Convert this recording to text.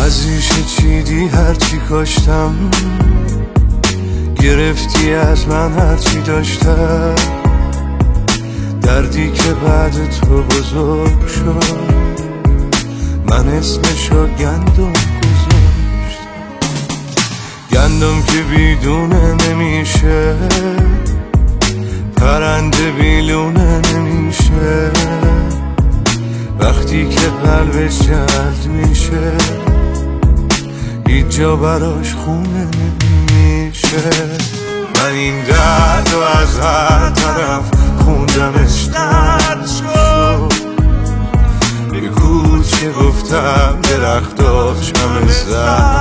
از ریشه چیدی هرچی کاشتم، گرفتی از من هرچی داشتم. دردی که بعد تو بزرگ شد، من اسمشو گندم گذاشتم. گندم که بیدونه نمیشه، پرنده بیلونه نمیشه. وقتی که قلبش جلد میشه، هیچ جا براش خونه نمیشه. من این درد و از هر طرف خوندمش درد شد. به کوچه گفتم درختاش همه زرد